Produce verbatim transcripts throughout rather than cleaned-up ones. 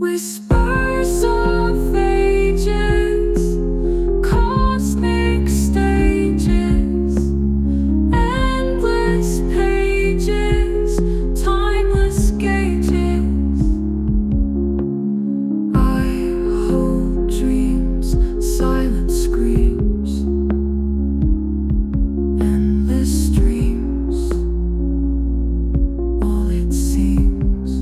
Whispers of ages, cosmic stages, endless pages, timeless gauges. I hold dreams, silent screams, endless dreams, all it seems.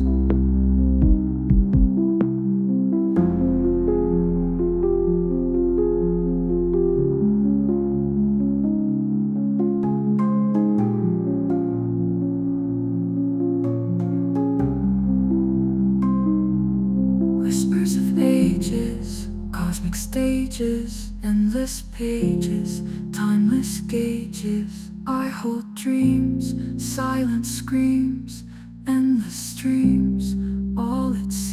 Whispers of ages, cosmic stages, endless pages, timeless gauges. I hold dreams, silent screams, endless dreams, all it seems.